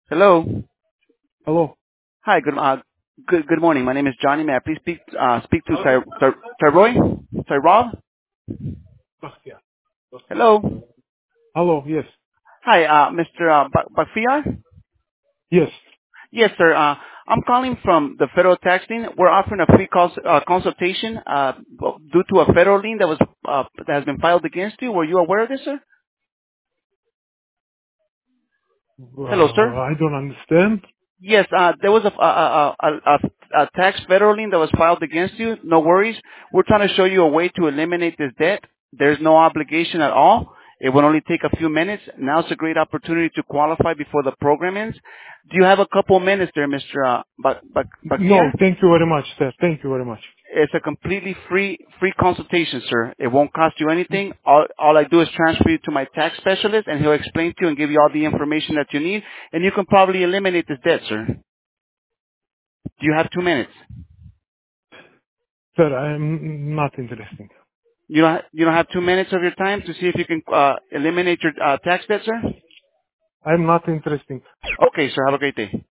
Hello. Hello. Good morning. My name is Johnny. May I please speak to Tyroy? Tyrob? Hello. Hello. Yes. Hi, Mr. Bakfiar? Yes. Yes, sir. I'm calling from the federal tax lien. We're offering a free consultation due to a federal lien that has been filed against you. Were you aware of this, sir? Hello, sir. I don't understand. Yes, there was a tax federal lien that was filed against you. No worries. We're trying to show you a way to eliminate this debt. There's no obligation at all. It will only take a few minutes. Now's a great opportunity to qualify before the program ends. Do you have a couple minutes there, Mr. Bakia? No, thank you very much, sir. Thank you very much. It's a completely free consultation, sir. It won't cost you anything. All I do is transfer you to my tax specialist, and he'll explain to you and give you all the information that you need, and you can probably eliminate this debt, sir. Do you have 2 minutes? Sir, I'm not interested. You don't have 2 minutes of your time to see if you can eliminate your tax debt, sir? I'm not interested. Okay, sir. Have a great day.